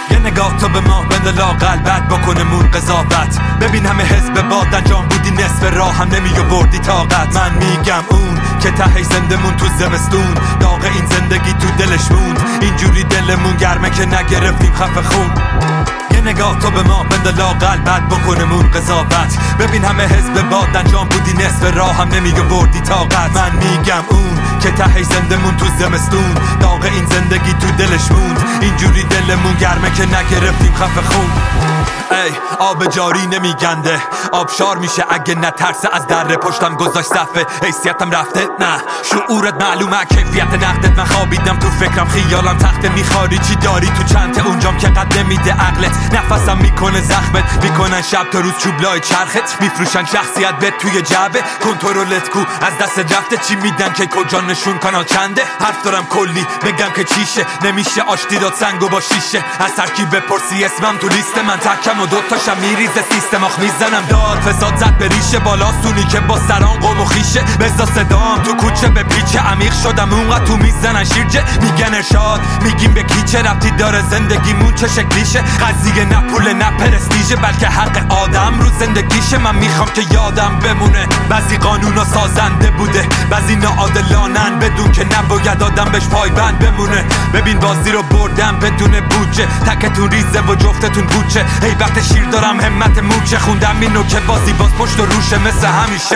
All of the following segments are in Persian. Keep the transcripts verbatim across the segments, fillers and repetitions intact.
یه نگاه تو به ما بنده لاقل بعد بکنمون قضاوت. ببین همه حزب باد انجام بودی نصف راه هم نمی آوردی طاقت. من میگم اون که ته زندمون تو زمستون داغ این زندگی تو دلش موند. اینجوری دلمون گرمه که نگرفتیم خفه خون. یه نگاه تو به ما بنده لاقل بعد بکنمون قضاوت. ببین همه حزب باد انجام بودی نصف راه هم نمی آوردی طاقت. من میگم اون که ته زندمون تو زمستون داغ این زندگی تو دلش موند. اینجوری دلمون گرمه که نگرفتیم خفه خون. ای آب جاری نمیگنده آبشار میشه اگه نترسه از دره پشتم گذاشت صفه. حیثیتم رفته نه شعورت معلومه کیفیت نقدت. من خوابیدم تو فکرم خیالم تخته میخواری چی داری تو چنته اونجام که قد نمیده عقلت. نفسم میکنه زخمت میکنن شب تا روز چوبلای چرخت. میفروشن شخصیت به توی جعبه کنترلت کو از دست رفته. چی میدن که کجا نشون کانال چنده. حرف دارم کلی بگم که چیشه نمیشه آشتی داد سنگو با شیشه. از ترکیب بپرسی اسمم تو لیست من تکم و دوتاشم میریزه سیستم آخ میزنم داد فساد زد به ریشه بالاستونی که با سران قوم و خیشه. بزا صدام تو کوچه به پیچه عمیق شدم اونقدر تو میزنن شیرجه. میگن ارشاد میگیم به کیچه ربطی داره زندگیمون چه شکلیشه. قضیه نه پول نه پرستیژه بلکه حق آدم رو زندگیشه. من میخوام که یادم بمونه بعضی قانونا سازنده بوده بعضی ناعادلانن بدون که نباید آدم بهش پایبند بمونه. ببین بازی رو بردم بدون بودجه تکتون ریزه و جفتتون پوچه. ای وقت شیر دارم همت مورچه خوندم اینو که بازی باز پشت و روشه مثل همیشه.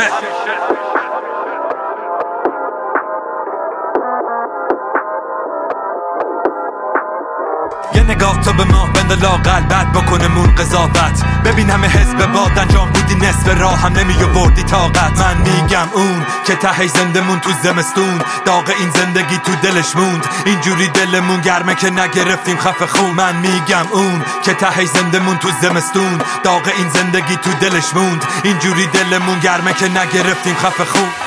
یه نگاه تو به ما بنده لاقل بعد بکنمون قضاوت. ببین همه حزب باد انجام بودی نصف راه هم نمی آوردی طاقت. من میگم اون که ته زندمون تو زمستون داغ این زندگی تو دلش موند. اینجوری دلمون گرمه که نگرفتیم خفه خون. من میگم اون که ته زندمون تو زمستون داغ این زندگی تو دلش موند. اینجوری دلمون گرمه که نگرفتیم خفه خون.